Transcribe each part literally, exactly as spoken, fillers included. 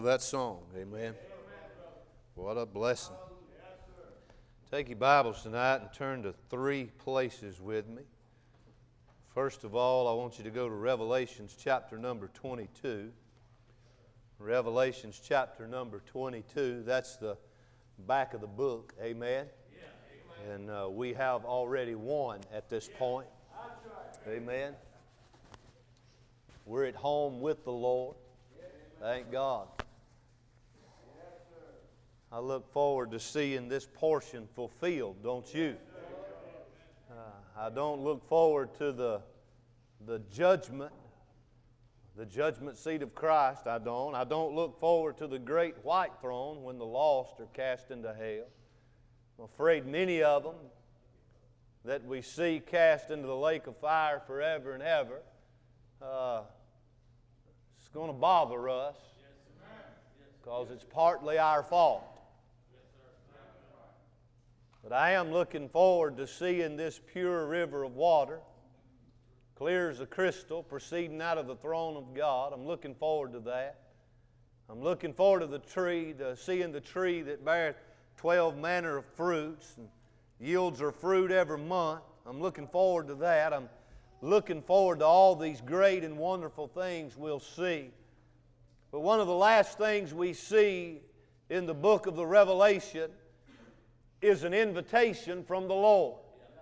love that song. Amen. What a blessing. Take your Bibles tonight and turn to three places with me. First of all, I want you to go to Revelations chapter number twenty-two. Revelations chapter number twenty-two. That's the back of the book. Amen. And uh, we have already won at this point. Amen. We're at home with the Lord. Thank God. I look forward to seeing this portion fulfilled, don't you? Uh, I don't look forward to the, the judgment, the judgment seat of Christ. I don't. I don't look forward to the great white throne when the lost are cast into hell. I'm afraid many of them that we see cast into the lake of fire forever and ever, uh, it's going to bother us because it's partly our fault. But I am looking forward to seeing this pure river of water, clear as a crystal, proceeding out of the throne of God. I'm looking forward to that. I'm looking forward to the tree, to seeing the tree that beareth twelve manner of fruits and yields her fruit every month. I'm looking forward to that. I'm looking forward to all these great and wonderful things we'll see. But one of the last things we see in the book of the Revelation is an invitation from the Lord.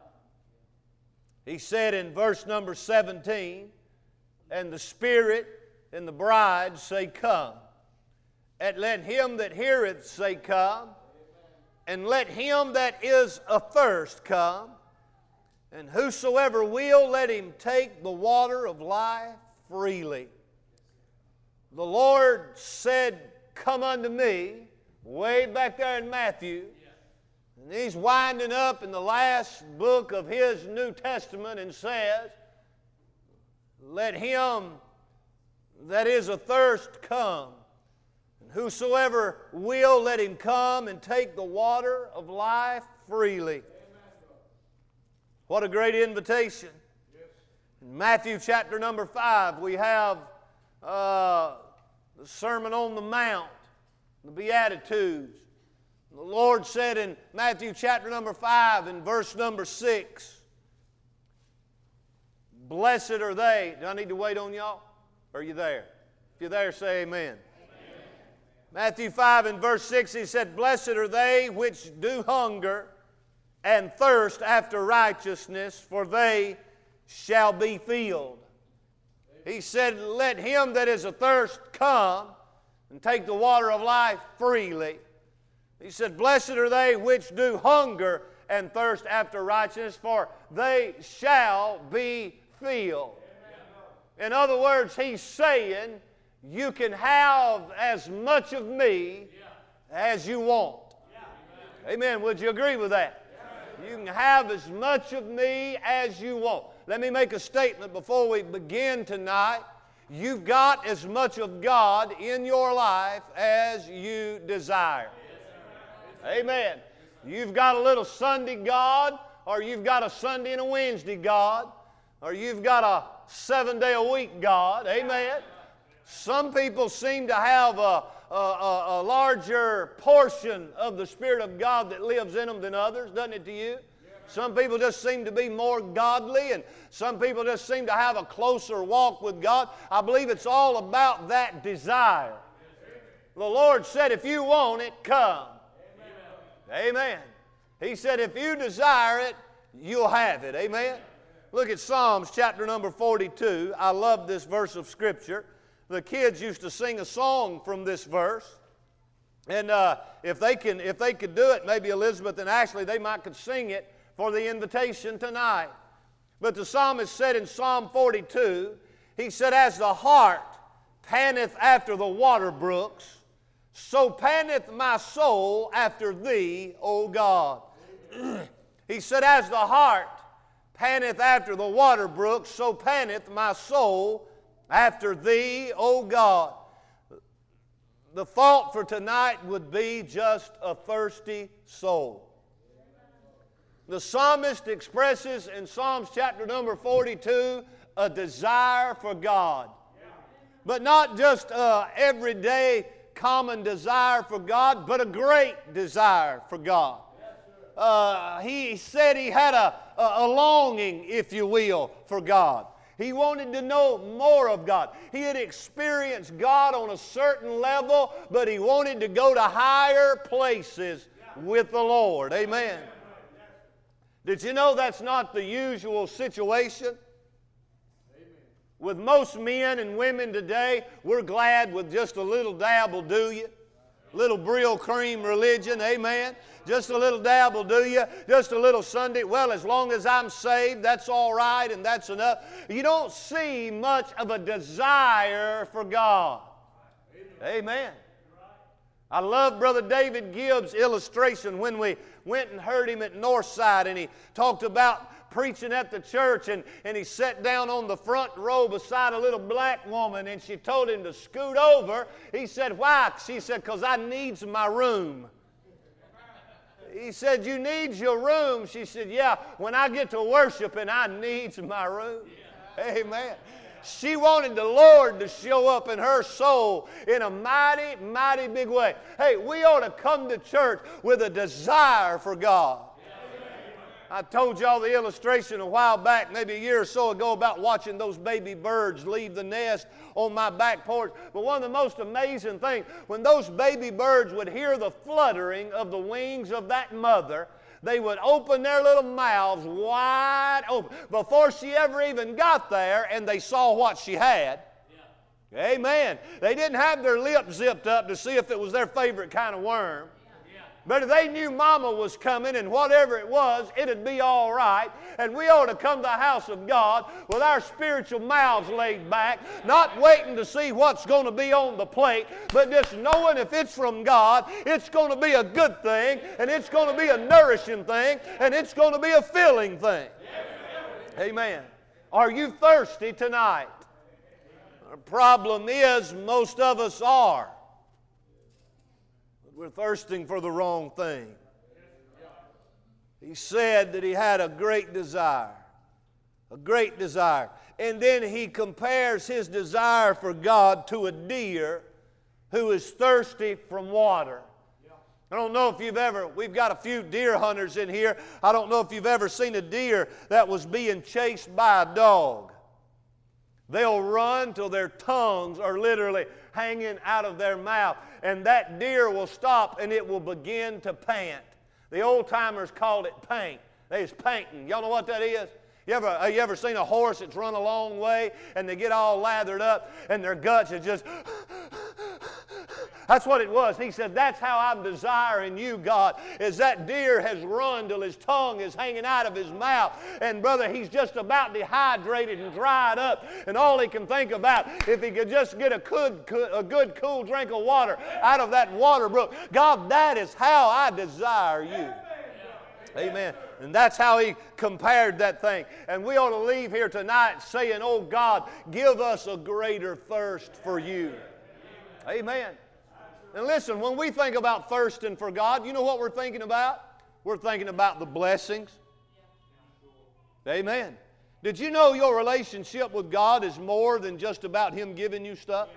He said in verse number seventeen, "And the Spirit and the bride say, Come. And let him that heareth say, Come. And let him that is athirst come. And whosoever will, let him take the water of life freely." The Lord said, "Come unto me," way back there in Matthew. And He's winding up in the last book of His New Testament and says, "Let him that is athirst come. And whosoever will, let him come and take the water of life freely." What a great invitation. In Matthew chapter number five, we have uh, the Sermon on the Mount, the Beatitudes. The Lord said in Matthew chapter number five and verse number six, "Blessed are they." Do I need to wait on y'all? Are you there? If you're there, say amen. Amen. Matthew five and verse six, He said, "Blessed are they which do hunger and thirst after righteousness, for they shall be filled." He said, "Let him that is athirst come and take the water of life freely." He said, "Blessed are they which do hunger and thirst after righteousness, for they shall be filled." In other words, He's saying, you can have as much of me as you want. Amen. Would you agree with that? You can have as much of me as you want. Let me make a statement before we begin tonight. You've got as much of God in your life as you desire. Amen. You've got a little Sunday God, or you've got a Sunday and a Wednesday God, or you've got a seven-day-a-week God. Amen. Some people seem to have a, a, a, a larger portion of the Spirit of God that lives in them than others, doesn't it to you? Some people just seem to be more godly, and some people just seem to have a closer walk with God. I believe it's all about that desire. The Lord said, if you want it, come. Amen. Amen. He said, if you desire it, you'll have it. Amen. Look at Psalms chapter number forty-two. I love this verse of Scripture. The kids used to sing a song from this verse. And uh, if they can, if they could do it, maybe Elizabeth and Ashley, they might could sing it for the invitation tonight. But the psalmist said in Psalm forty-two, he said, "As the hart panteth after the water brooks, so panteth my soul after Thee, O God." He said, "As the hart panteth after the water brooks, so panteth my soul after Thee, O God." The thought for tonight would be just a thirsty soul. The psalmist expresses in Psalms chapter number forty-two a desire for God. But not just a everyday common desire for God, but a great desire for God. Uh, he said he had a, a, a longing, if you will, for God. He wanted to know more of God. He had experienced God on a certain level, but he wanted to go to higher places with the Lord. Amen. Did you know that's not the usual situation? With most men and women today, we're glad with just a little dab will do you. Little Brill cream religion, amen. Just a little dab will do you. Just a little Sunday. Well, as long as I'm saved, that's all right and that's enough. You don't see much of a desire for God. Amen. I love Brother David Gibbs' illustration when we went and heard him at Northside, and he talked about preaching at the church, and, and he sat down on the front row beside a little black woman, and she told him to scoot over. He said, why? She said, because I needs my room. He said, you needs your room? She said, yeah, when I get to worshiping, I needs my room. Amen. She wanted the Lord to show up in her soul in a mighty, mighty big way. Hey, we ought to come to church with a desire for God. I told y'all the illustration a while back, maybe a year or so ago, about watching those baby birds leave the nest on my back porch. But one of the most amazing things, when those baby birds would hear the fluttering of the wings of that mother, they would open their little mouths wide open before she ever even got there and they saw what she had. Yeah. Amen. They didn't have their lips zipped up to see if it was their favorite kind of worm. But if they knew Mama was coming and whatever it was, it'd be all right. And we ought to come to the house of God with our spiritual mouths laid back, not waiting to see what's going to be on the plate, but just knowing if it's from God, it's going to be a good thing, and it's going to be a nourishing thing, and it's going to be a filling thing. Amen. Are you thirsty tonight? The problem is most of us are. We're thirsting for the wrong thing. He said that he had a great desire. A great desire. And then he compares his desire for God to a deer who is thirsty from water. I don't know if you've ever, we've got a few deer hunters in here. I don't know if you've ever seen a deer that was being chased by a dog. They'll run till their tongues are literally hanging out of their mouth. And that deer will stop and it will begin to pant. The old-timers called it paint. They was painting. Y'all know what that is? You ever, uh, you ever seen a horse that's run a long way and they get all lathered up and their guts are just... That's what it was. He said, that's how I'm desiring you, God, is that deer has run till his tongue is hanging out of his mouth. And brother, he's just about dehydrated and dried up. And all he can think about, if he could just get a good, a good cool drink of water out of that water brook. God, that is how I desire you. Amen. And that's how he compared that thing. And we ought to leave here tonight saying, oh God, give us a greater thirst for you. Amen. And listen, when we think about thirsting for God, you know what we're thinking about? We're thinking about the blessings. Amen. Did you know your relationship with God is more than just about Him giving you stuff?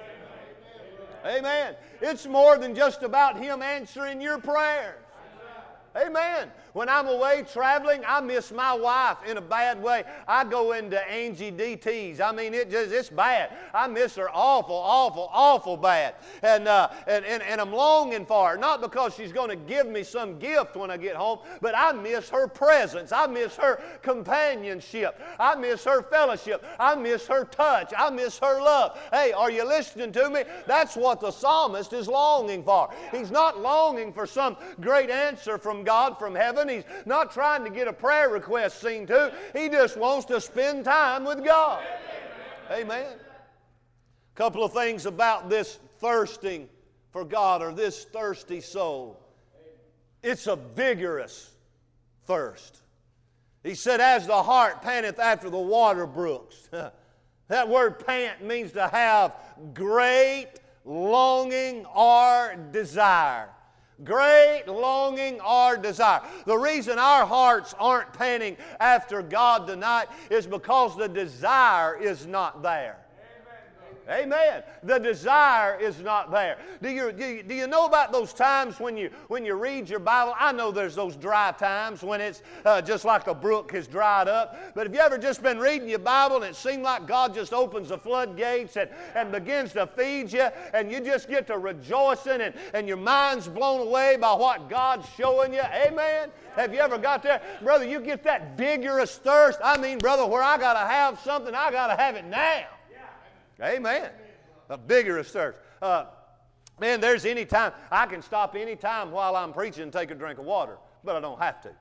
Amen. It's more than just about Him answering your prayers. Amen. When I'm away traveling, I miss my wife in a bad way. I go into Angie D T's. I mean, it just, it's bad. I miss her awful, awful, awful bad. And, uh, and, and, and I'm longing for her, not because she's going to give me some gift when I get home, but I miss her presence. I miss her companionship. I miss her fellowship. I miss her touch. I miss her love. Hey, are you listening to me? That's what the psalmist is longing for. He's not longing for some great answer from God from heaven. He's not trying to get a prayer request seen to. He just wants to spend time with God. Amen. A couple of things about this thirsting for God, or this thirsty soul. It's a vigorous thirst. He said, as the hart panteth after the water brooks. That word pant means to have great longing or desire. Great longing or desire. The reason our hearts aren't panting after God tonight is because the desire is not there. Amen. The desire is not there. Do you, do you, do you know about those times when you, when you read your Bible? I know there's those dry times when it's uh, just like a brook has dried up. But have you ever just been reading your Bible and it seemed like God just opens the floodgates and, and begins to feed you, and you just get to rejoicing, and, and your mind's blown away by what God's showing you? Amen. Have you ever got there? Brother, you get that vigorous thirst. I mean, brother, where I got to have something, I got to have it now. Amen. A vigorous thirst. Uh, man, there's any time. I can stop any time while I'm preaching and take a drink of water, but I don't have to.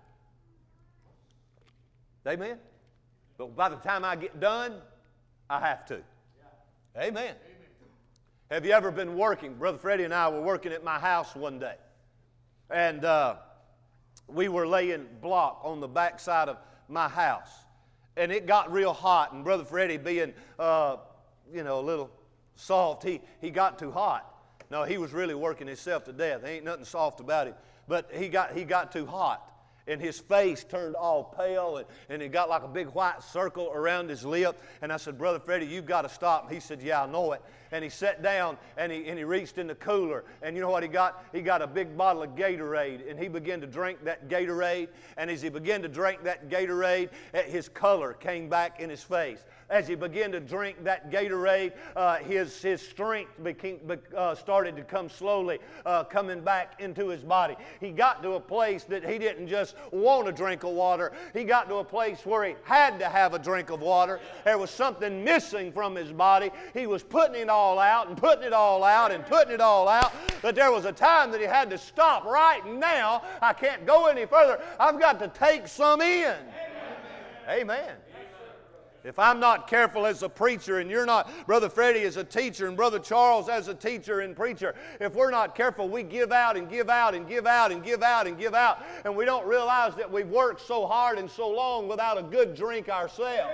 Amen. But by the time I get done, I have to. Amen. Have you ever been working? Brother Freddie and I were working at my house one day, and uh, we were laying block on the back side of my house, and it got real hot, and Brother Freddie being uh, you know, a little soft, he, he got too hot. No, he was really working himself to death. There ain't nothing soft about him. But he got, he got too hot. And his face turned all pale, and, and it got like a big white circle around his lip. And I said, Brother Freddie, you've got to stop. And he said, yeah, I know it. And he sat down, and he, and he reached in the cooler. And you know what he got? He got a big bottle of Gatorade, and he began to drink that Gatorade. And as he began to drink that Gatorade, his color came back in his face. As he began to drink that Gatorade, uh, his, his strength became, uh, started to come slowly uh, coming back into his body. He got to a place that he didn't just want a drink of water. He got to a place where he had to have a drink of water. There was something missing from his body. He was putting it all out and putting it all out and putting it all out. But there was a time that he had to stop. Right now, I can't go any further. I've got to take some in. Amen. Amen. If I'm not careful as a preacher, and you're not, Brother Freddie as a teacher, and Brother Charles as a teacher and preacher, if we're not careful, we give out and give out and give out and give out and give out, and we don't realize that we've worked so hard and so long without a good drink ourselves.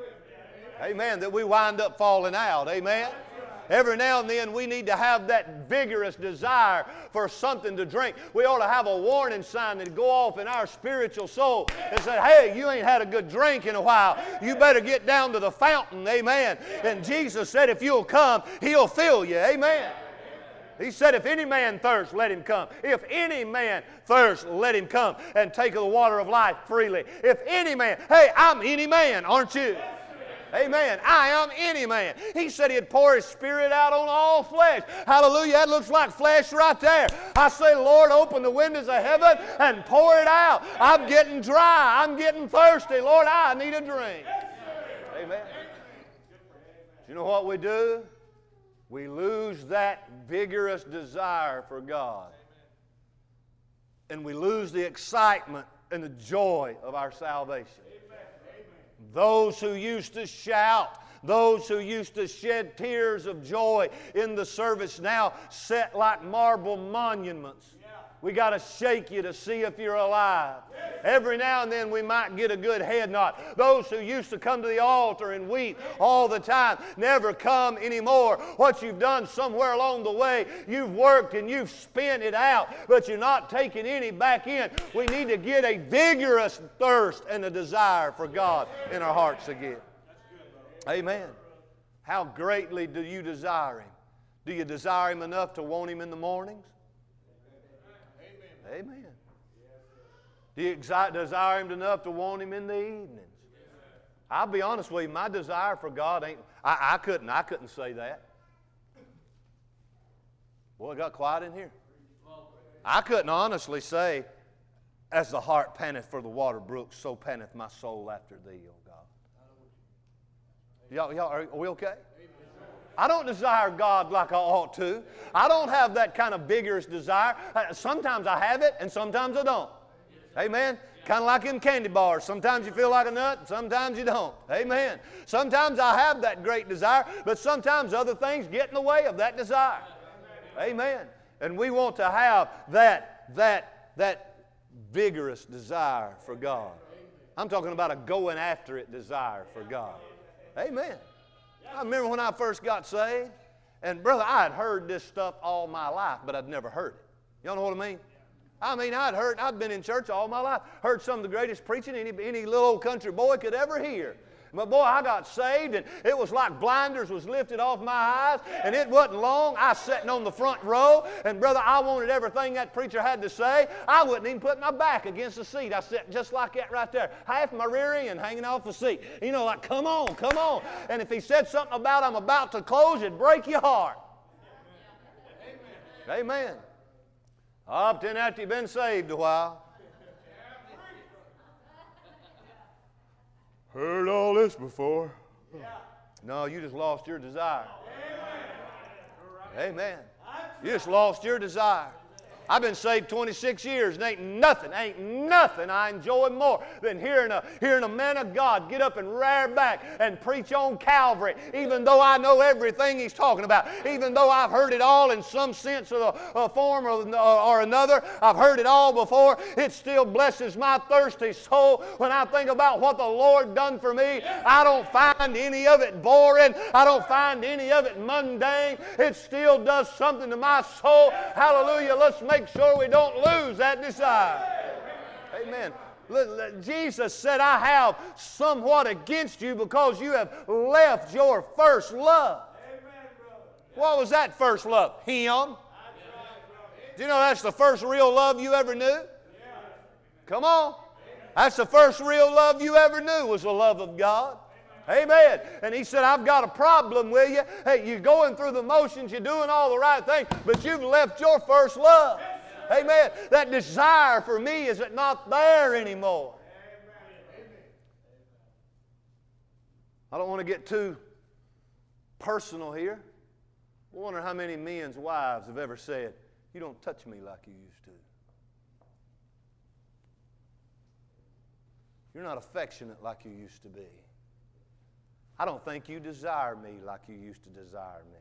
Amen. That we wind up falling out. Amen. Every now and then we need to have that vigorous desire for something to drink. We ought to have a warning sign that go off in our spiritual soul and say, hey, you ain't had a good drink in a while. You better get down to the fountain. Amen. And Jesus said if you'll come, He'll fill you. Amen. He said, if any man thirst, let him come. If any man thirst, let him come and take of the water of life freely. If any man, hey, I'm any man, aren't you? Amen. I am any man. He said He'd pour His Spirit out on all flesh. Hallelujah. That looks like flesh right there. I say, Lord, open the windows of heaven and pour it out. I'm getting dry. I'm getting thirsty. Lord, I need a drink. Amen. You know what we do? We lose that vigorous desire for God. And we lose the excitement and the joy of our salvation. Those who used to shout, those who used to shed tears of joy in the service now sit like marble monuments. We got to shake you to see if you're alive. Every now and then we might get a good head nod. Those who used to come to the altar and weep all the time never come anymore. What you've done somewhere along the way, you've worked and you've spent it out, but you're not taking any back in. We need to get a vigorous thirst and a desire for God in our hearts again. Amen. How greatly do you desire Him? Do you desire Him enough to want Him in the mornings? Amen. Do you desire Him enough to want Him in the evenings? I'll be honest with you, my desire for God ain't, I, I couldn't, I couldn't say that. Boy, it got quiet in here. I couldn't honestly say, as the hart panteth for the water brooks, so panteth my soul after Thee, O God. Y'all, y'all, are we okay? I don't desire God like I ought to. I don't have that kind of vigorous desire. Sometimes I have it, and sometimes I don't. Amen. Kind of like in candy bars. Sometimes you feel like a nut, sometimes you don't. Amen. Sometimes I have that great desire, but sometimes other things get in the way of that desire. Amen. And we want to have that, that, that vigorous desire for God. I'm talking about a going after it desire for God. Amen. I remember when I first got saved, and brother, I had heard this stuff all my life, but I'd never heard it. Y'all know what I mean? I mean, I'd heard, I'd been in church all my life, heard some of the greatest preaching any, any little old country boy could ever hear. But boy, I got saved, and it was like blinders was lifted off my eyes, and it wasn't long. I was sitting on the front row, and brother, I wanted everything that preacher had to say. I wouldn't even put my back against the seat. I sat just like that right there, half my rear end hanging off the seat. You know, like, come on, come on. And if he said something about I'm about to close, it'd break your heart. Amen. Amen. Up to after you've been saved a while. Heard all this before. No, you just lost your desire. Amen. You just lost your desire. I've been saved twenty-six years, and ain't nothing, ain't nothing I enjoy more than hearing a, hearing a man of God get up and rear back and preach on Calvary, even though I know everything he's talking about, even though I've heard it all in some sense or a form or, or another. I've heard it all before. It still blesses my thirsty soul when I think about what the Lord done for me. I don't find any of it boring. I don't find any of it mundane. It still does something to my soul. Hallelujah. Let's make Make sure we don't lose that desire. Amen. Jesus said, I have somewhat against you because you have left your first love. What was that first love? Him. Do you know that's the first real love you ever knew? Come on. That's the first real love you ever knew, was the love of God. Amen. And he said, I've got a problem with you. Hey, you're going through the motions, you're doing all the right things, but you've left your first love. Amen. That desire for me is not there anymore. I don't want to get too personal here. I wonder how many men's wives have ever said, you don't touch me like you used to. You're not affectionate like you used to be. I don't think you desire me like you used to desire me.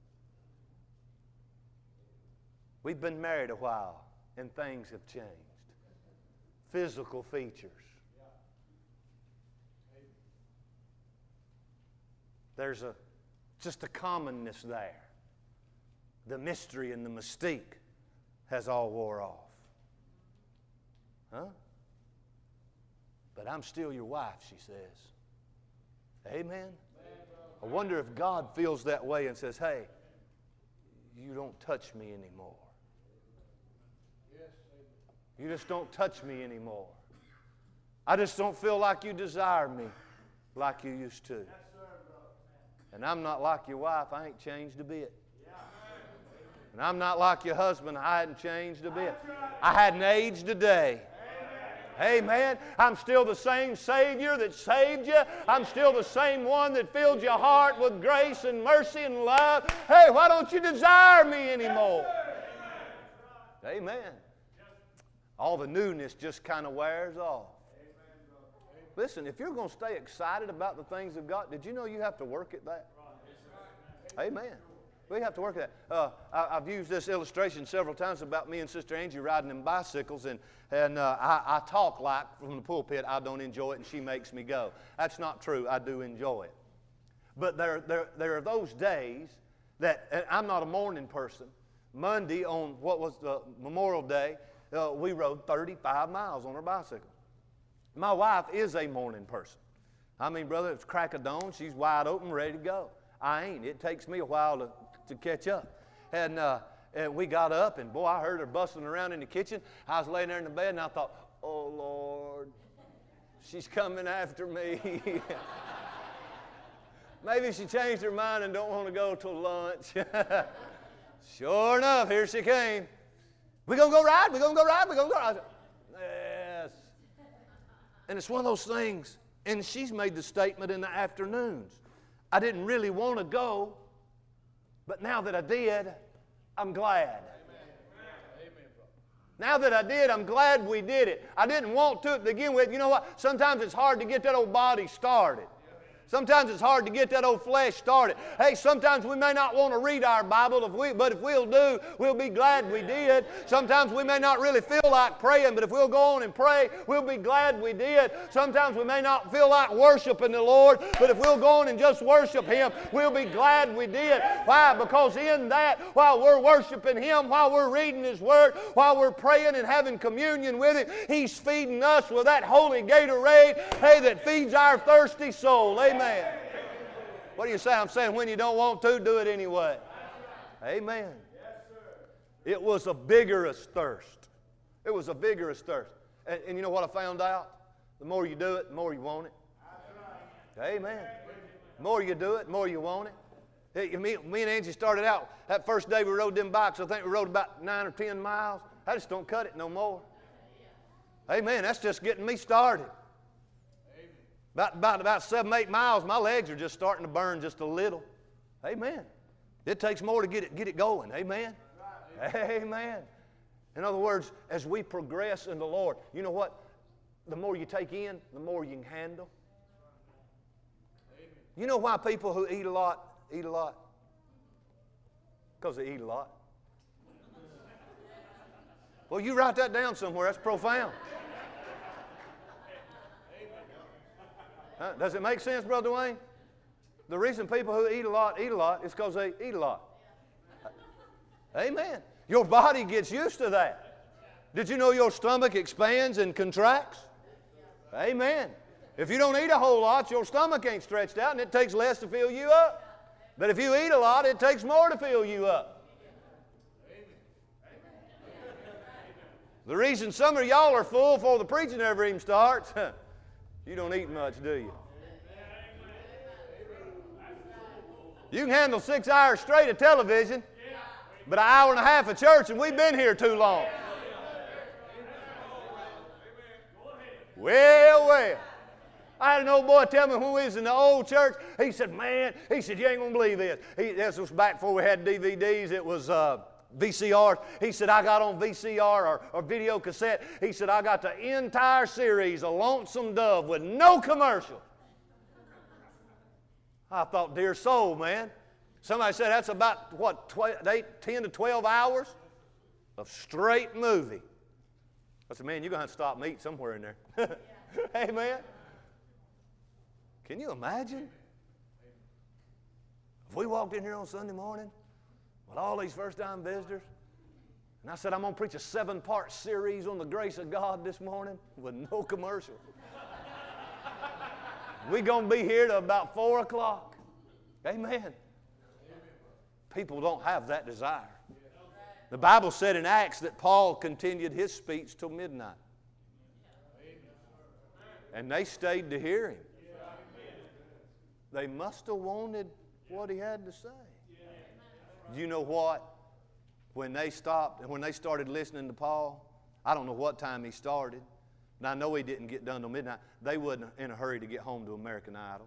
We've been married a while, and things have changed. Physical features. There's a just a commonness there. The mystery and the mystique has all wore off. Huh? But I'm still your wife, she says. Amen? I wonder if God feels that way and says, hey, you don't touch me anymore. You just don't touch me anymore. I just don't feel like you desire me like you used to. And I'm not like your wife. I ain't changed a bit. And I'm not like your husband. I hadn't changed a bit. I hadn't aged a day. Amen. I'm still the same Savior that saved you. I'm still the same one that filled your heart with grace and mercy and love. Hey, why don't you desire me anymore? Amen. All the newness just kind of wears off. Listen, if you're going to stay excited about the things of God, did you know you have to work at that? Amen. We have to work at that. Uh, I, I've used this illustration several times about me and Sister Angie riding in bicycles, and, and uh, I, I talk like from the pulpit, I don't enjoy it, and she makes me go. That's not true. I do enjoy it. But there, there, there are those days that, and I'm not a morning person. Monday on what was the Memorial Day, uh, we rode thirty-five miles on our bicycle. My wife is a morning person. I mean, brother, it's crack of dawn. She's wide open, ready to go. I ain't. It takes me a while to, to catch up. And, uh, and we got up, and boy, I heard her bustling around in the kitchen. I was laying there in the bed, and I thought, oh, Lord, she's coming after me. Maybe she changed her mind and don't want to go till lunch. Sure enough, here she came. We gonna go ride? We gonna go ride? We gonna go ride? Yes. And it's one of those things, and she's made the statement in the afternoons. I didn't really want to go, but now that I did, I'm glad. Amen. Now that I did, I'm glad we did it. I didn't want to begin with. You know what? Sometimes it's hard to get that old body started. Sometimes it's hard to get that old flesh started. Hey, sometimes we may not want to read our Bible, if we, but if we'll do, we'll be glad we did. Sometimes we may not really feel like praying, but if we'll go on and pray, we'll be glad we did. Sometimes we may not feel like worshiping the Lord, but if we'll go on and just worship Him, we'll be glad we did. Why? Because in that, while we're worshiping Him, while we're reading His Word, while we're praying and having communion with Him, He's feeding us with that holy Gatorade, hey, that feeds our thirsty soul. Amen. What do you say? I'm saying when you don't want to, do it anyway. Amen. It was a vigorous thirst. It was a vigorous thirst. And, and you know what I found out? The more you do it, the more you want it. Amen. The more you do it, the more you want it. Hey, me, me and Angie started out, that first day we rode them bikes, I think we rode about nine or ten miles. I just don't cut it no more. Amen. That's just getting me started. About, about, about seven, eight miles, my legs are just starting to burn just a little. Amen. It takes more to get it, get it going. Amen. Amen. In other words, as we progress in the Lord, you know what? The more you take in, the more you can handle. You know why people who eat a lot, eat a lot? Because they eat a lot. Well, you write that down somewhere. That's profound. Huh? Does it make sense, Brother Wayne? The reason people who eat a lot eat a lot is because they eat a lot. Amen. Your body gets used to that. Did you know your stomach expands and contracts? Amen. If you don't eat a whole lot, your stomach ain't stretched out and it takes less to fill you up. But if you eat a lot, it takes more to fill you up. The reason some of y'all are full before the preaching ever even starts, you don't eat much, do you? You can handle six hours straight of television, but an hour and a half of church, and we've been here too long. Well, well. I had an old boy tell me when we was in the old church, he said, man, he said, you ain't going to believe this. He, this was back before we had D V Ds. It was uh, V C Rs. He said, I got on V C R or, or video cassette. He said, I got the entire series of Lonesome Dove with no commercial. I thought, dear soul, man. Somebody said that's about, what, twelve, eight, ten to twelve hours of straight movie. I said, man, you're going to have to stop and eat somewhere in there. Amen. Can you imagine? If we walked in here on Sunday morning with all these first-time visitors, and I said, I'm going to preach a seven-part series on the grace of God this morning with no commercial. We're going to be here till about four o'clock. Amen. People don't have that desire. The Bible said in Acts that Paul continued his speech till midnight. And they stayed to hear him. They must have wanted what he had to say. You know what? When they stopped and when they started listening to Paul, I don't know what time he started, but I know he didn't get done till midnight. They wasn't in a hurry to get home to American Idol.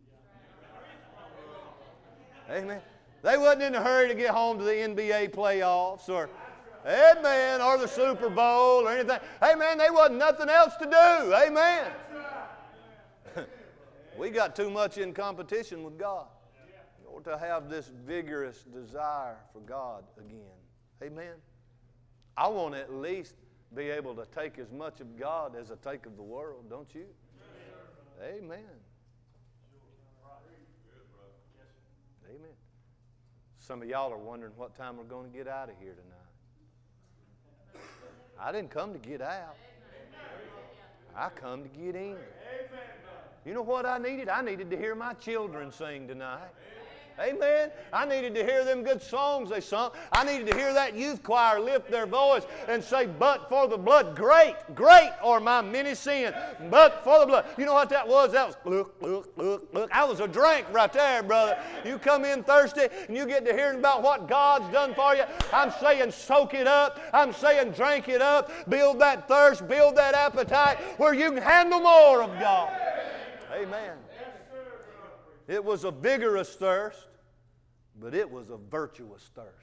Amen. They wasn't in a hurry to get home to the N B A playoffs or, amen, or the Super Bowl or anything. Amen. They wasn't nothing else to do. Amen. We got too much in competition with God in order to have this vigorous desire for God again. Amen. I want to at least be able to take as much of God as I take of the world, don't you? Amen. Amen. Some of y'all are wondering what time we're going to get out of here tonight. I didn't come to get out. I come to get in. You know what I needed? I needed to hear my children sing tonight. Amen. I needed to hear them good songs they sung. I needed to hear that youth choir lift their voice and say, but for the blood, great, great are my many sins, but for the blood. You know what that was? That was, look, look, look, look. I was a drink right there, brother. You come in thirsty and you get to hearing about what God's done for you. I'm saying soak it up. I'm saying drink it up. Build that thirst. Build that appetite where you can handle more of God. Amen. It was a vigorous thirst, but it was a virtuous thirst.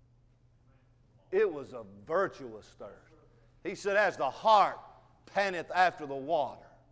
It was a virtuous thirst. He said, as the hart panteth after the water,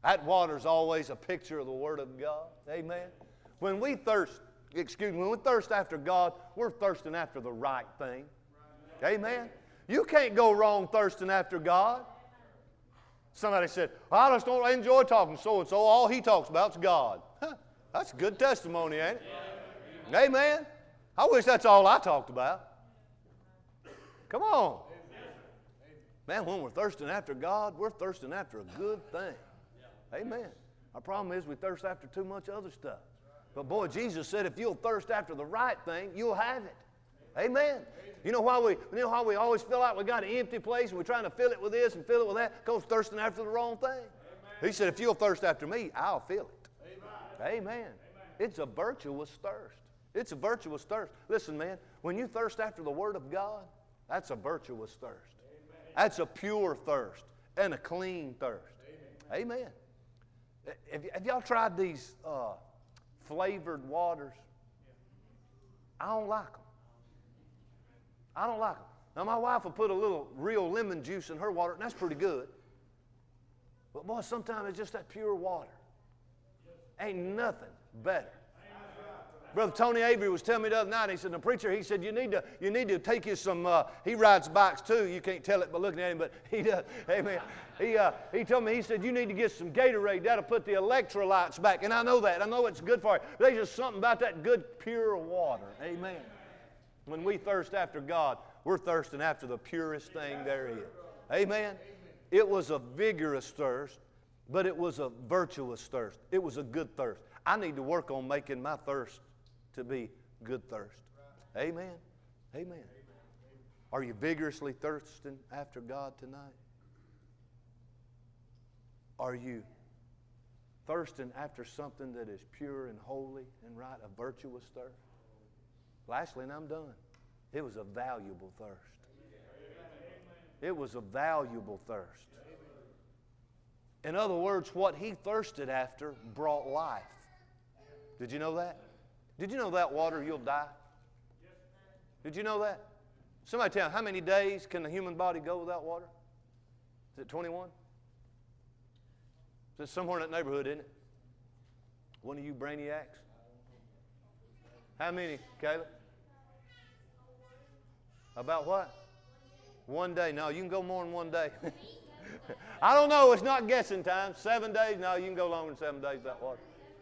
That water's always a picture of the Word of God. Amen. When we thirst, excuse me, when we thirst after God, we're thirsting after the right thing. Amen. You can't go wrong thirsting after God. Somebody said, I just don't enjoy talking so-and-so. All he talks about is God. Huh, that's a good testimony, ain't it? Yeah. Amen. I wish that's all I talked about. Come on. Man, when we're thirsting after God, we're thirsting after a good thing. Amen. Our problem is we thirst after too much other stuff. But boy, Jesus said if you'll thirst after the right thing, you'll have it. Amen. You know why we, you know how we always feel like we got an empty place and we're trying to fill it with this and fill it with that? Because we're thirsting after the wrong thing. Amen. He said, if you'll thirst after me, I'll fill it. Amen. Amen. Amen. It's a virtuous thirst. It's a virtuous thirst. Listen, man, when you thirst after the Word of God, that's a virtuous thirst. Amen. That's a pure thirst and a clean thirst. Amen. Amen. Have, have y'all tried these uh, flavored waters? I don't like them. I don't like them. Now, my wife will put a little real lemon juice in her water, and that's pretty good. But, boy, sometimes it's just that pure water. Ain't nothing better. Brother Tony Avery was telling me the other night, he said, the preacher, he said, you need to, you need to take you some, uh, he rides bikes too. You can't tell it by looking at him, but he does. Amen. He, uh, he told me, he said, you need to get some Gatorade. That'll put the electrolytes back. And I know that. I know it's good for you. But there's just something about that good, pure water. Amen. When we thirst after God, we're thirsting after the purest thing there is. Amen. It was a vigorous thirst, but it was a virtuous thirst. It was a good thirst. I need to work on making my thirst to be good thirst. Amen. Amen. Are you vigorously thirsting after God tonight? Are you thirsting after something that is pure and holy and right, a virtuous thirst? Lastly, and I'm done, it was a valuable thirst. It was a valuable thirst. In other words, what he thirsted after brought life. Did you know that? Did you know that water you'll die? Did you know that? Somebody tell me, how many days can the human body go without water? Is it twenty-one? It's somewhere in that neighborhood, isn't it? One of you brainiacs? How many, Caleb? About what? One day. No, you can go more than one day. I don't know. It's not guessing time. Seven days? No, you can go longer than seven days without water.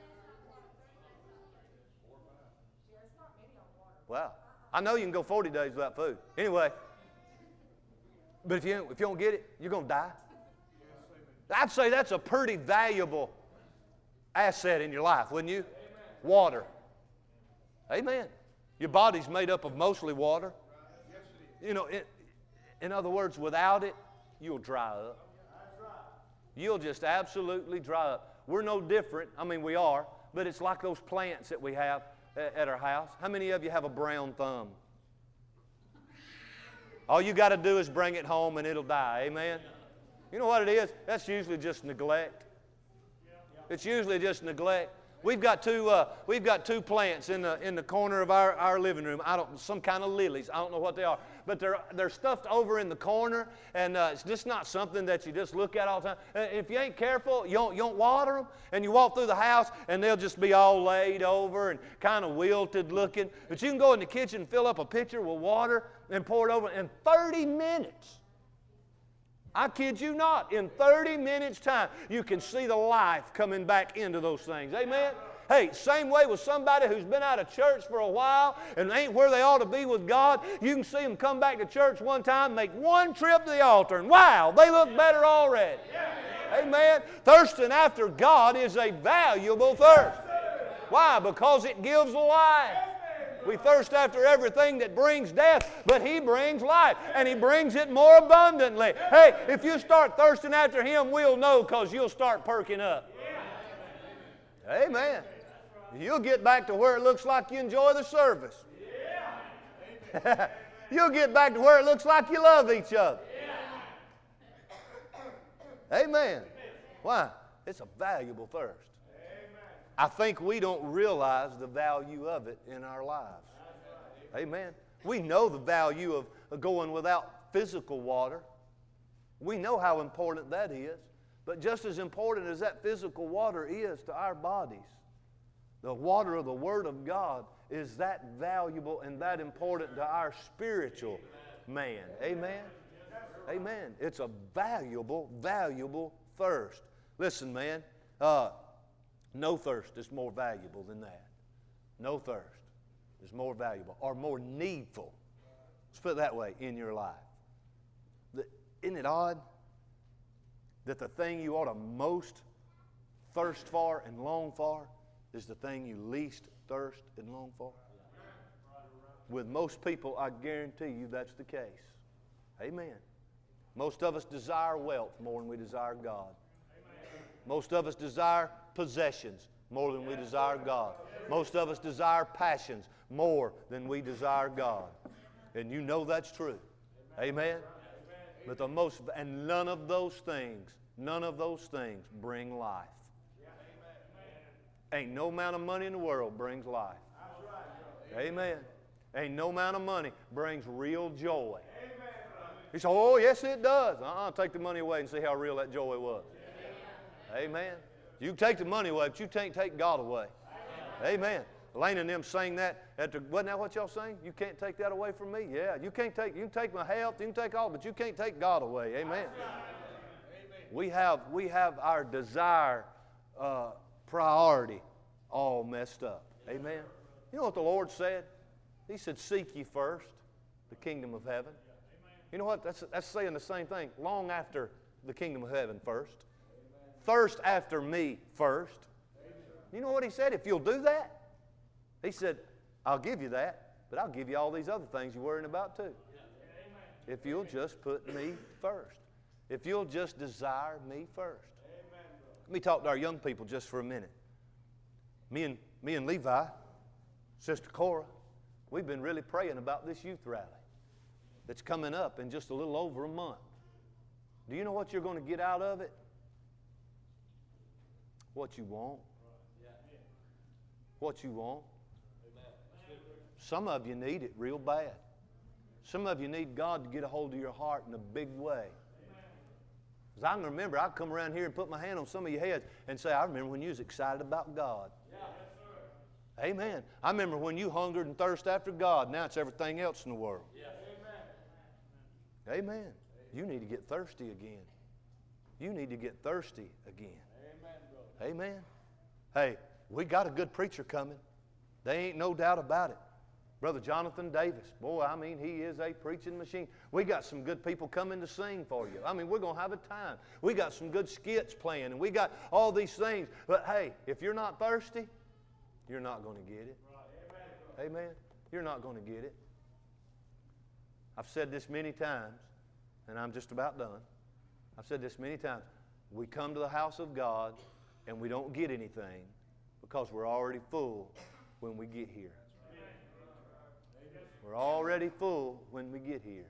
Wow. I know you can go forty days without food. Anyway, but if you, if you don't get it, you're going to die. I'd say that's a pretty valuable asset in your life, wouldn't you? Amen. Water. Amen. Your body's made up of mostly water. You know, it, in other words, without it, you'll dry up. You'll just absolutely dry up. We're no different. I mean, we are, but it's like those plants that we have at our house. How many of you have a brown thumb? All you got to do is bring it home and it'll die. Amen? You know what it is? That's usually just neglect. It's usually just neglect. We've got two, uh, we've got two plants in the, in the corner of our, our living room. I don't, some kind of lilies. I don't know what they are. But they're, they're stuffed over in the corner, and uh, it's just not something that you just look at all the time. And if you ain't careful, you don't, you don't water them, and you walk through the house, and they'll just be all laid over and kind of wilted looking. But you can go in the kitchen and fill up a pitcher with water and pour it over in thirty minutes. I kid you not, in thirty minutes time, you can see the life coming back into those things. Amen? Hey, same way with somebody who's been out of church for a while and ain't where they ought to be with God. You can see them come back to church one time, make one trip to the altar, and wow, they look better already. Amen? Thirsting after God is a valuable thirst. Why? Because it gives life. We thirst after everything that brings death, but He brings life, and He brings it more abundantly. Hey, if you start thirsting after Him, we'll know because you'll start perking up. Amen. You'll get back to where it looks like you enjoy the service. You'll get back to where it looks like you love each other. Amen. Why? It's a valuable thirst. I think we don't realize the value of it in our lives. Amen. We know the value of going without physical water. We know how important that is. But just as important as that physical water is to our bodies, the water of the Word of God is that valuable and that important to our spiritual man. Amen? Amen. It's a valuable, valuable thirst. Listen, man, uh, no thirst is more valuable than that. No thirst is more valuable or more needful. Let's put it that way, in your life. The, isn't it odd that the thing you ought to most thirst for and long for is the thing you least thirst and long for? With most people, I guarantee you that's the case. Amen. Most of us desire wealth more than we desire God. Most of us desire possessions more than we desire God. Most of us desire passions more than we desire God. And you know that's true. Amen? But the most, and none of those things, none of those things bring life. Ain't no amount of money in the world brings life. Amen. Ain't no amount of money brings real joy. He said, oh, yes, it does. Uh-uh, take the money away and see how real that joy was. Amen. You can take the money away, but you can't take God away. Amen. Lane and them sang that. At the, wasn't that what y'all sang? You can't take that away from me? Yeah, you can't take, you can take my health, you can take all, but you can't take God away. Amen. We have, we have our desire uh, priority all messed up. Amen. You know what the Lord said? He said, seek ye first the kingdom of heaven. You know what? That's, that's saying the same thing. Long after the kingdom of heaven first. Thirst after me first. You know what he said? If you'll do that, he said, I'll give you that, but I'll give you all these other things you're worrying about too. If you'll just put me first. If you'll just desire me first. Let me talk to our young people just for a minute. Me and, me and Levi, Sister Cora, we've been really praying about this youth rally that's coming up in just a little over a month. Do you know what you're going to get out of it? What you want. What you want. Some of you need it real bad. Some of you need God to get a hold of your heart in a big way. Because I can remember, I'd come around here and put my hand on some of your heads and say, I remember when you was excited about God. Yeah. Amen. I remember when you hungered and thirsted after God. Now it's everything else in the world. Yeah. Amen. Amen. You need to get thirsty again. You need to get thirsty again. Amen, brother. Amen. Hey, we got a good preacher coming. There ain't no doubt about it. Brother Jonathan Davis. Boy, I mean, he is a preaching machine. We got some good people coming to sing for you. I mean, we're going to have a time. We got some good skits playing, and we got all these things. But hey, if you're not thirsty, you're not going to get it. Right. Amen. Amen. You're not going to get it. I've said this many times, and I'm just about done. I've said this many times. We come to the house of God, and we don't get anything because we're already full when we get here. We're already full when we get here.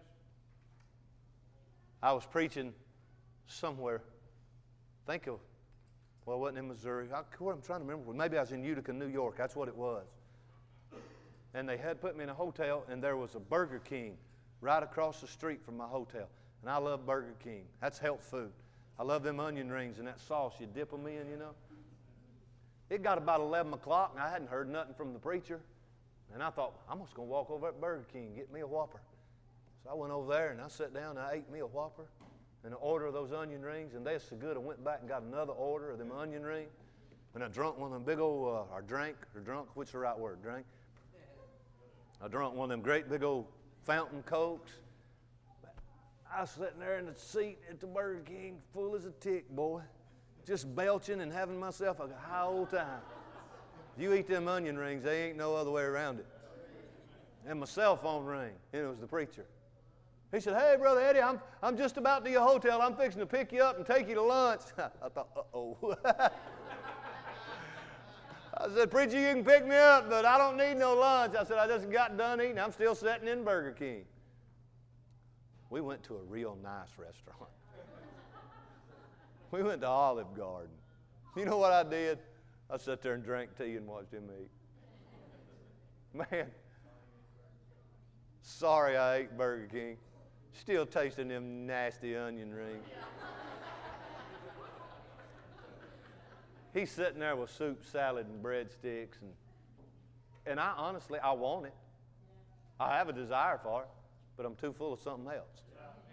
I was preaching somewhere. Think of, well, it wasn't in Missouri. I, I'm trying to remember. Maybe I was in Utica, New York. That's what it was. And they had put me in a hotel, and there was a Burger King right across the street from my hotel. And I love Burger King. That's health food. I love them onion rings and that sauce you dip them in, you know. It got about eleven o'clock, and I hadn't heard nothing from the preacher. And I thought, I'm just going to walk over at Burger King and get me a Whopper. So I went over there, and I sat down, and I ate me a Whopper and an order of those onion rings. And they're so good, I went back and got another order of them onion rings. And I drunk one of them big old, uh, or drank, or drunk, what's the right word, drank? I drunk one of them great big old fountain Cokes. I was sitting there in the seat at the Burger King, full as a tick, boy. Just belching and having myself a high old time. You eat them onion rings, there ain't no other way around it. And my cell phone rang, and it was the preacher. He said, hey, Brother Eddie, I'm, I'm just about to your hotel. I'm fixing to pick you up and take you to lunch. I thought, uh-oh. I said, preacher, you can pick me up, but I don't need no lunch. I said, I just got done eating. I'm still sitting in Burger King. We went to a real nice restaurant. We went to Olive Garden. You know what I did? I sat there and drank tea and watched him eat. Man, sorry I ate Burger King. Still tasting them nasty onion rings. He's sitting there with soup, salad, and breadsticks, and and I honestly, I want it. I have a desire for it, but I'm too full of something else.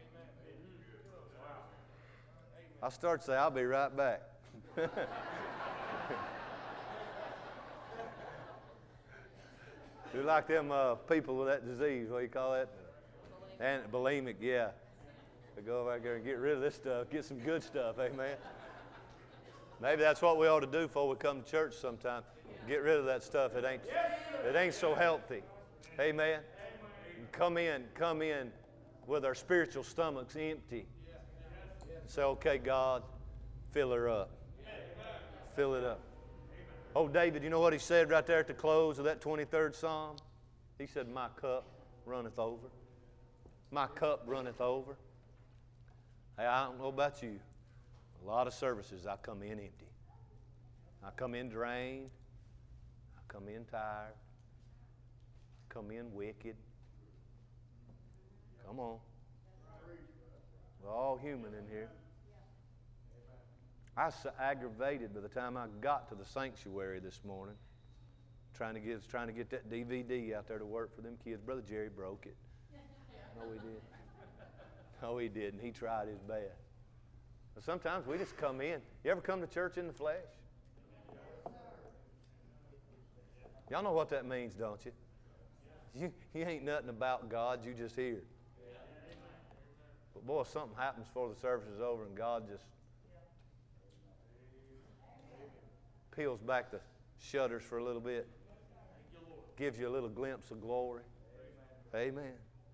I start to say, I'll be right back. You're like them uh, people with that disease, what do you call that? And bulimic, yeah. They go over there and get rid of this stuff, get some good stuff, amen. Maybe that's what we ought to do before we come to church sometime. Get rid of that stuff. It ain't, it ain't so healthy. Amen. And come in, come in with our spiritual stomachs empty. Say, okay, God, fill her up. Fill it up. Oh, David, you know what he said right there at the close of that twenty-third Psalm? He said, my cup runneth over. My cup runneth over. Hey, I don't know about you. A lot of services I come in empty. I come in drained. I come in tired. I come in wicked. Come on. We're all human in here. I was so aggravated by the time I got to the sanctuary this morning, trying to get trying to get that D V D out there to work for them kids. Brother Jerry broke it. No, he didn't. No, he didn't. He tried his best. But sometimes we just come in. You ever come to church in the flesh? Y'all know what that means, don't you? You, you ain't nothing about God. You just here. But boy, something happens before the service is over and God just peels back the shutters for a little bit. Gives you a little glimpse of glory. Amen.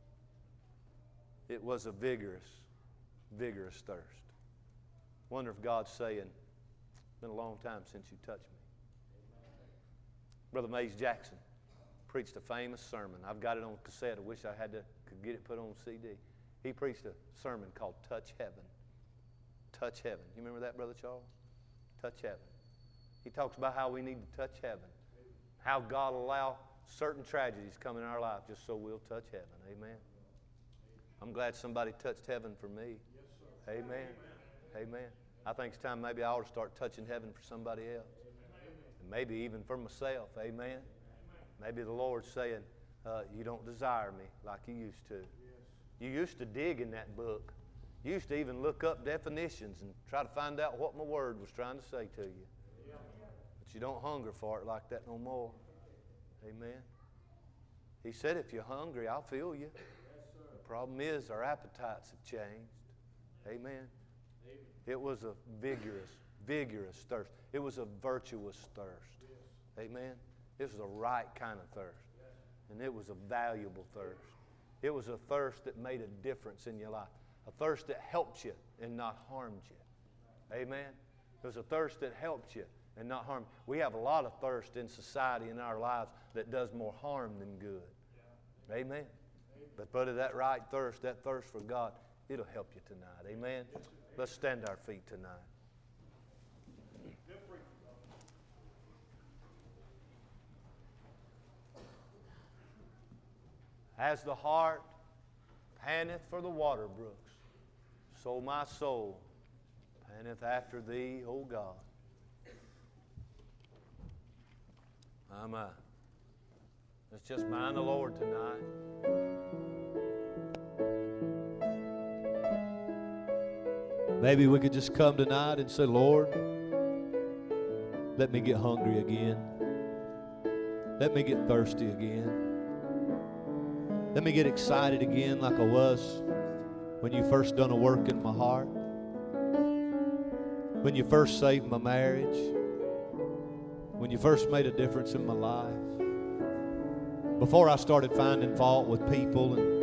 It was a vigorous, vigorous thirst. Wonder if God's saying, it's been a long time since you touched me. Brother Mays Jackson preached a famous sermon. I've got it on cassette. I wish I had to could get it put on C D. He preached a sermon called Touch Heaven. Touch Heaven. You remember that, Brother Charles? Touch Heaven. He talks about how we need to touch heaven. How God will allow certain tragedies come in our life just so we'll touch heaven. Amen. I'm glad somebody touched heaven for me. Amen. Amen. I think it's time maybe I ought to start touching heaven for somebody else. And maybe even for myself. Amen. Maybe the Lord's saying, uh, you don't desire me like you used to. You used to dig in that book. You used to even look up definitions and try to find out what my word was trying to say to you. But you don't hunger for it like that no more. Amen. He said, if you're hungry, I'll fill you. The problem is our appetites have changed. Amen. It was a vigorous, vigorous thirst. It was a virtuous thirst. Amen. It was the right kind of thirst. And it was a valuable thirst. It was a thirst that made a difference in your life. A thirst that helped you and not harmed you. Amen. It was a thirst that helped you and not harm. We have a lot of thirst in society in our lives that does more harm than good. Amen. But but of that right thirst, that thirst for God, it'll help you tonight. Amen. Let's stand to our feet tonight. As the hart panteth for the water brooks, so my soul panteth after thee, O God. My, my. Let's just mind the Lord tonight. Maybe we could just come tonight and say, Lord, let me get hungry again. Let me get thirsty again. Let me get excited again like I was when you first done a work in my heart. When you first saved my marriage. When you first made a difference in my life. Before I started finding fault with people and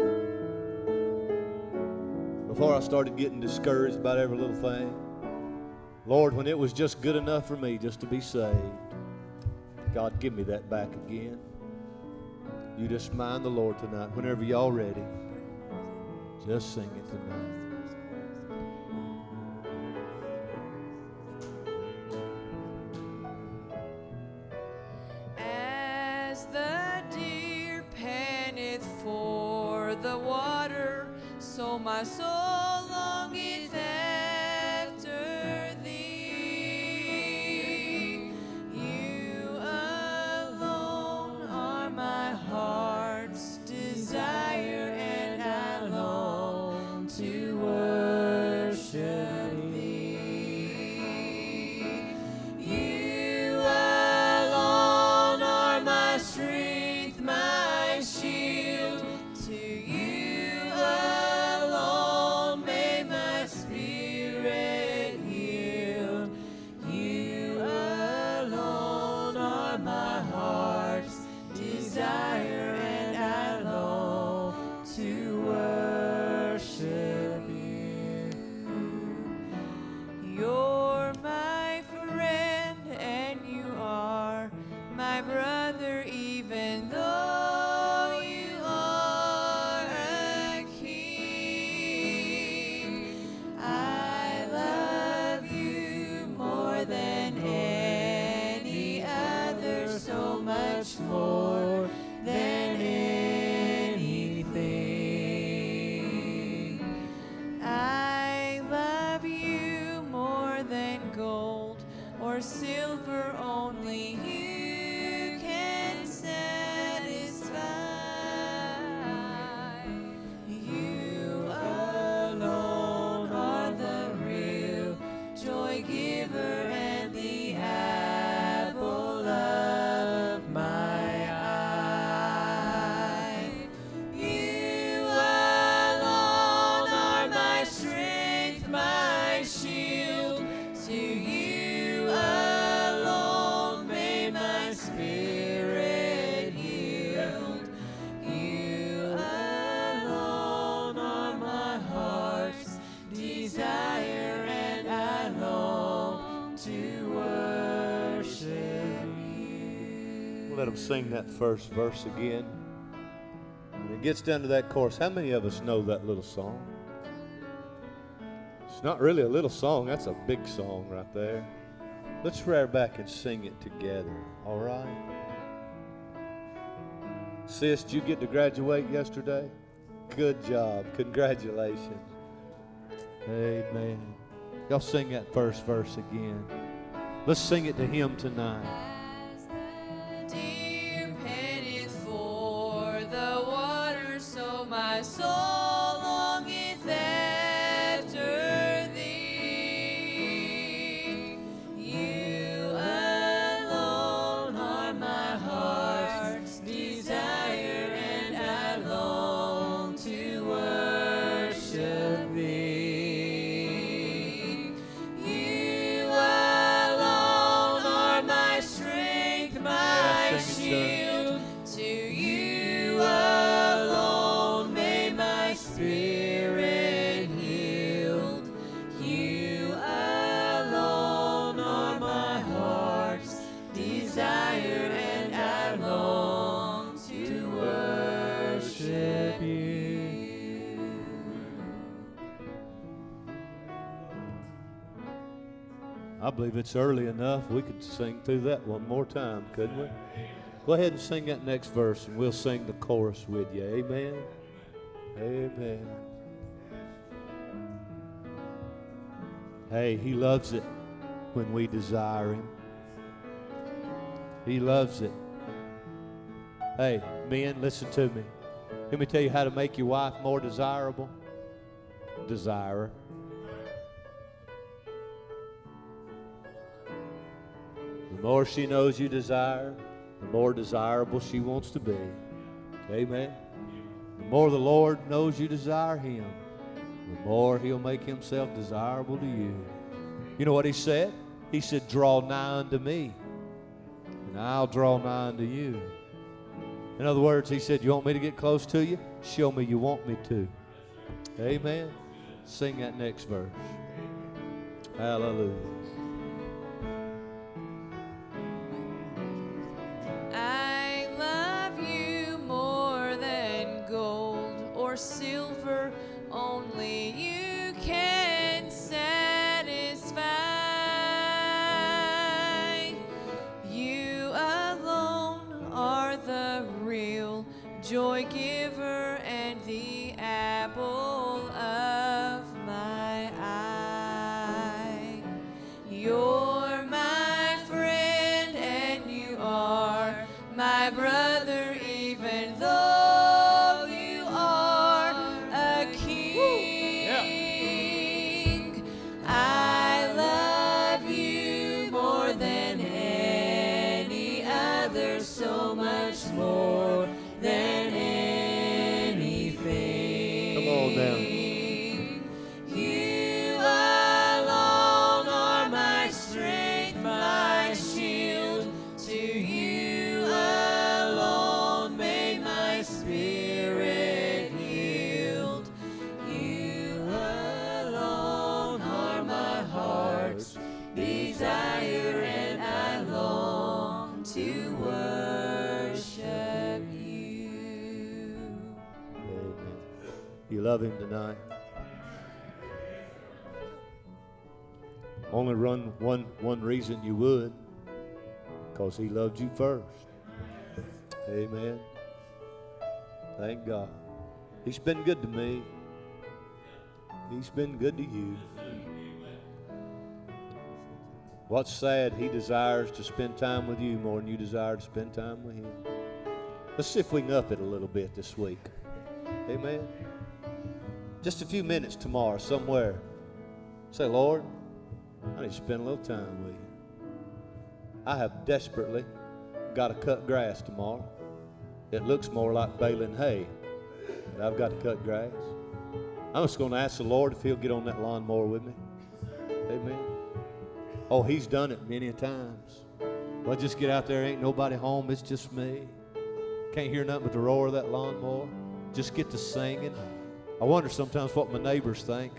before I started getting discouraged about every little thing. Lord, when it was just good enough for me just to be saved, God, give me that back again. You just mind the Lord tonight. Whenever y'all ready, just sing it tonight. As the deer panteth for the water, so my soul longeth after thee. desire, and I long to worship you. You're my friend, and you are my brother, even though you are a king. I love you more than any other, so much more than anything. I love you more than gold or silver, only you can satisfy. You alone are the real joy giver and the apple of my eye. You alone are my strength, my shield. To you alone may my spirit yield. You alone are my heart's desire, and I long to worship you. Let them sing that first verse again. When it gets down to that chorus, how many of us know that little song? It's not really a little song, that's a big song right there. Let's rear back and sing it together, all right? Sis, did you get to graduate yesterday? Good job, congratulations. Amen. Y'all sing that first verse again. Let's sing it to him tonight. As the deer panteth for the water, so my soul longeth after thee. You alone are my heart's desire, and I long to worship thee. You alone are my strength, my shield. To you alone may my spirit yield. You alone are my heart's desire, and I long to worship you. I believe it's early enough. We could sing through that one more time, couldn't we? Go ahead and sing that next verse, and we'll sing the chorus with you. Amen. Amen. Hey, he loves it when we desire him. He loves it. Hey, men, listen to me. Let me tell you how to make your wife more desirable. Desire her. The more she knows you desire, the more desirable she wants to be. Amen. The more the Lord knows you desire him, the more he'll make himself desirable to you. You know what he said? He said, draw nigh unto me, and I'll draw nigh unto you. In other words, he said, you want me to get close to you? Show me you want me to. Amen. Sing that next verse. Hallelujah. I love you more than gold or silver, only you can satisfy. You alone are the real joy giver and the apple of my eye. You're my friend, and you are my brother, even though you are a king. I love you more than any other, so much more than anything. Come on now. You alone are my strength, my shield. To you alone You love him tonight? Only run one, one reason you would, because he loved you first. Amen. Thank God. He's been good to me. He's been good to you. What's sad, he desires to spend time with you more than you desire to spend time with him. Let's see if we can up it a little bit this week. Amen. Just a few minutes tomorrow somewhere. Say, Lord, I need to spend a little time with you. I have desperately got to cut grass tomorrow. It looks more like baling hay, but I've got to cut grass. I'm just going to ask the Lord if he'll get on that lawnmower with me. Amen. Oh, he's done it many times. Well, just get out there. Ain't nobody home. It's just me. Can't hear nothing but the roar of that lawnmower. Just get to singing. I wonder sometimes what my neighbors think.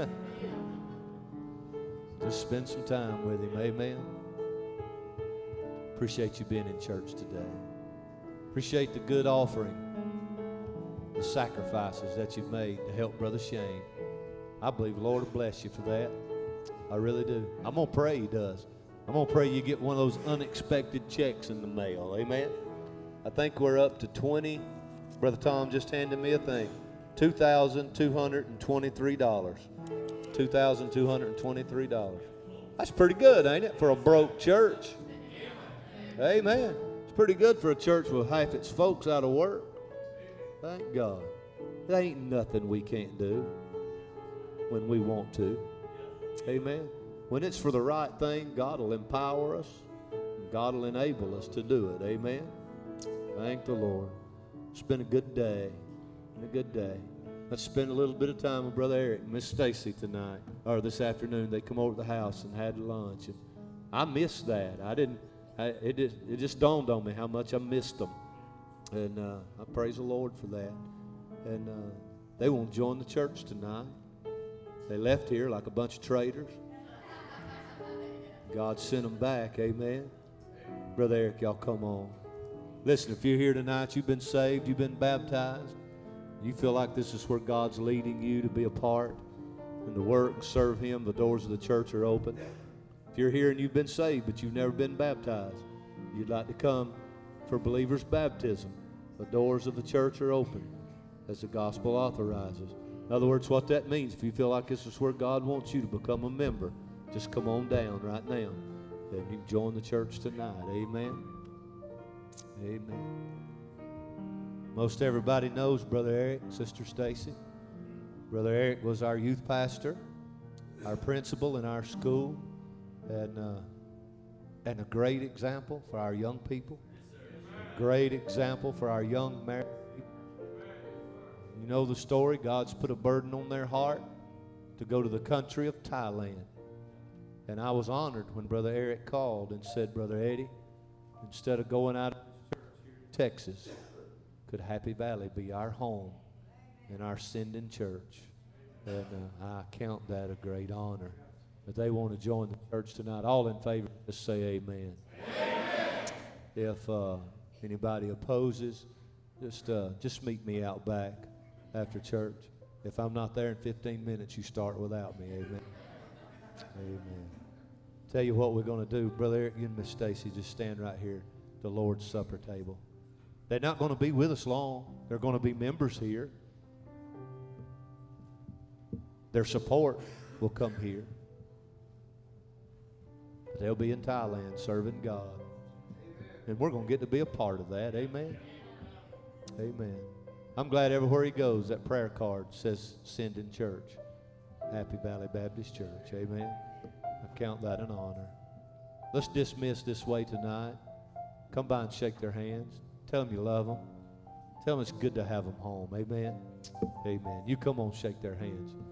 Just spend some time with him. Amen. Appreciate you being in church today. Appreciate the good offering, the sacrifices that you've made to help Brother Shane. I believe the Lord will bless you for that. I really do. I'm going to pray he does. I'm going to pray you get one of those unexpected checks in the mail. Amen. I think we're up to twenty. Brother Tom just handed me a thing. two thousand two hundred twenty-three dollars. two thousand two hundred twenty-three dollars. That's pretty good, ain't it, for a broke church? Amen. It's pretty good for a church with half its folks out of work. Thank God. There ain't nothing we can't do when we want to. Amen. When it's for the right thing, God will empower us. And God will enable us to do it. Amen. Thank the Lord. It's been a good day. Been a good day. Let's spend a little bit of time with Brother Eric and Miss Stacy tonight, or this afternoon. They come over to the house and had lunch, and I missed that. I didn't. I, it just, it just dawned on me how much I missed them, and uh, I praise the Lord for that. And uh, they won't join the church tonight. They left here like a bunch of traitors. God sent them back. Amen. Brother Eric, y'all come on. Listen, if you're here tonight, you've been saved, you've been baptized. You feel like this is where God's leading you to be a part and to work and serve him, the doors of the church are open. If you're here and you've been saved but you've never been baptized, you'd like to come for believers' baptism, the doors of the church are open as the gospel authorizes. In other words, what that means, if you feel like this is where God wants you to become a member, just come on down right now and you can join the church tonight. Amen. Amen. Most everybody knows Brother Eric, Sister Stacy. Brother Eric was our youth pastor, our principal in our school, and uh, and a great example for our young people. A great example for our young married people. You know the story. God's put a burden on their heart to go to the country of Thailand. And I was honored when Brother Eric called and said, Brother Eddie, instead of going out to Texas, could Happy Valley be our home and our sending church? And uh, I count that a great honor. But they want to join the church tonight. All in favor, just say amen. Amen. If uh, anybody opposes, just uh, just meet me out back after church. If I'm not there in fifteen minutes, you start without me. Amen. Amen. Tell you what we're going to do. Brother Eric, you and Miss Stacy, just stand right here at the Lord's Supper table. They're not going to be with us long. They're going to be members here. Their support will come here. But they'll be in Thailand serving God. And we're going to get to be a part of that. Amen. Amen. I'm glad everywhere he goes, that prayer card says send in church. Happy Valley Baptist Church. Amen. I count that an honor. Let's dismiss this way tonight. Come by and shake their hands. Tell them you love them. Tell them it's good to have them home. Amen. Amen. You come on, shake their hands.